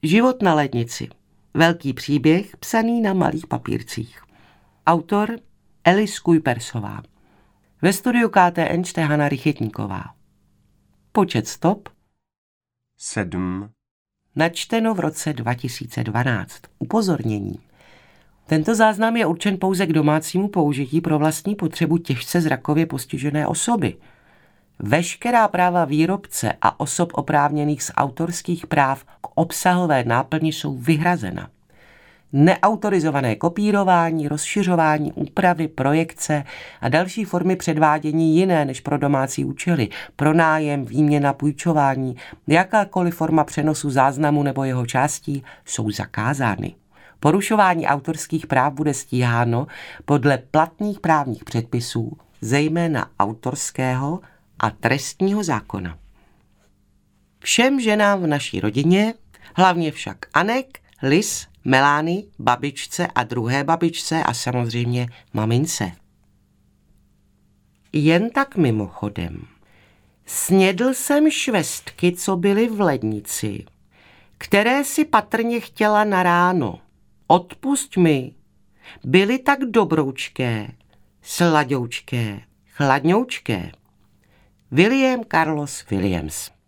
Život na lednici. Velký příběh psaný na malých papírcích. Autor Alice Kuypersová. Ve studiu KTN čte Hana Rychetníková. Počet stop 7. Načteno v roce 2012. Upozornění. Tento záznam je určen pouze k domácímu použití pro vlastní potřebu těžce zrakově postižené osoby. Veškerá práva výrobce a osob oprávněných z autorských práv k obsahové náplni jsou vyhrazena. Neautorizované kopírování, rozšiřování, úpravy, projekce a další formy předvádění jiné než pro domácí účely, pronájem, výměna, půjčování, jakákoliv forma přenosu záznamu nebo jeho částí jsou zakázány. Porušování autorských práv bude stíháno podle platných právních předpisů, zejména autorského a trestního zákona. Všem ženám v naší rodině, hlavně však Anek, Liz, Melány, babičce a druhé babičce a samozřejmě mamince. Jen tak mimochodem. Snědl jsem švestky, co byly v lednici, které si patrně chtěla na ráno. Odpusť mi, byly tak dobroučké, sladoučké, chladňoučké. William Carlos Williams.